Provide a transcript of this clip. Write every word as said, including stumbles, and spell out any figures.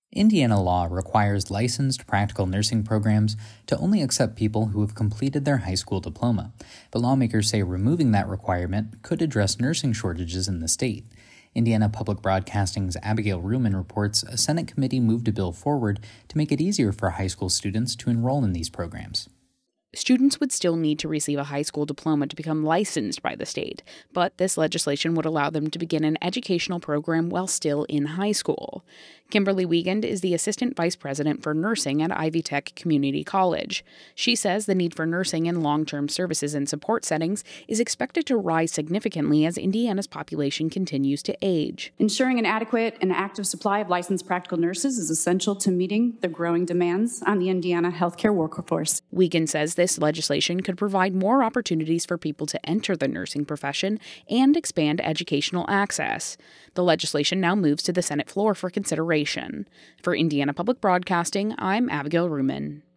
Indiana law requires licensed practical nursing programs to only accept people who have completed their high school diploma, but lawmakers say removing that requirement could address nursing shortages in the state. Indiana Public Broadcasting's Abigail Ruman reports a Senate committee moved a bill forward to make it easier for high school students to enroll in these programs. Students would still need to receive a high school diploma to become licensed by the state, but this legislation would allow them to begin an educational program while still in high school. Kimberly Wiegand is the Assistant Vice President for Nursing at Ivy Tech Community College. She says the need for nursing in long-term services and support settings is expected to rise significantly as Indiana's population continues to age. Ensuring an adequate and active supply of licensed practical nurses is essential to meeting the growing demands on the Indiana healthcare workforce. Wiegand says this legislation could provide more opportunities for people to enter the nursing profession and expand educational access. The legislation now moves to the Senate floor for consideration. For Indiana Public Broadcasting, I'm Abigail Ruman.